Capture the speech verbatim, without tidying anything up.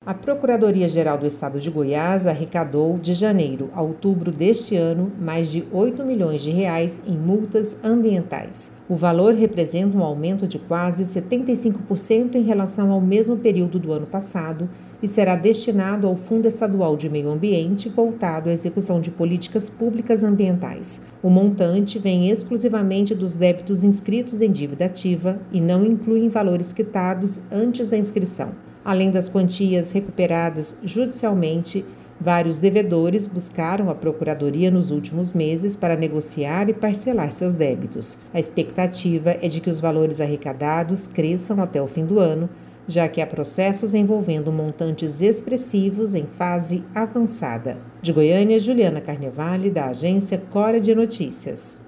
A Procuradoria-Geral do Estado de Goiás arrecadou, de janeiro a outubro deste ano, mais de oito milhões de reais em multas ambientais. O valor representa um aumento de quase setenta e cinco por cento em relação ao mesmo período do ano passado e será destinado ao Fundo Estadual de Meio Ambiente voltado à execução de políticas públicas ambientais. O montante vem exclusivamente dos débitos inscritos em dívida ativa e não inclui valores quitados antes da inscrição. Além das quantias recuperadas judicialmente, vários devedores buscaram a Procuradoria nos últimos meses para negociar e parcelar seus débitos. A expectativa é de que os valores arrecadados cresçam até o fim do ano, já que há processos envolvendo montantes expressivos em fase avançada. De Goiânia, Juliana Carnevale, da agência Cora de Notícias.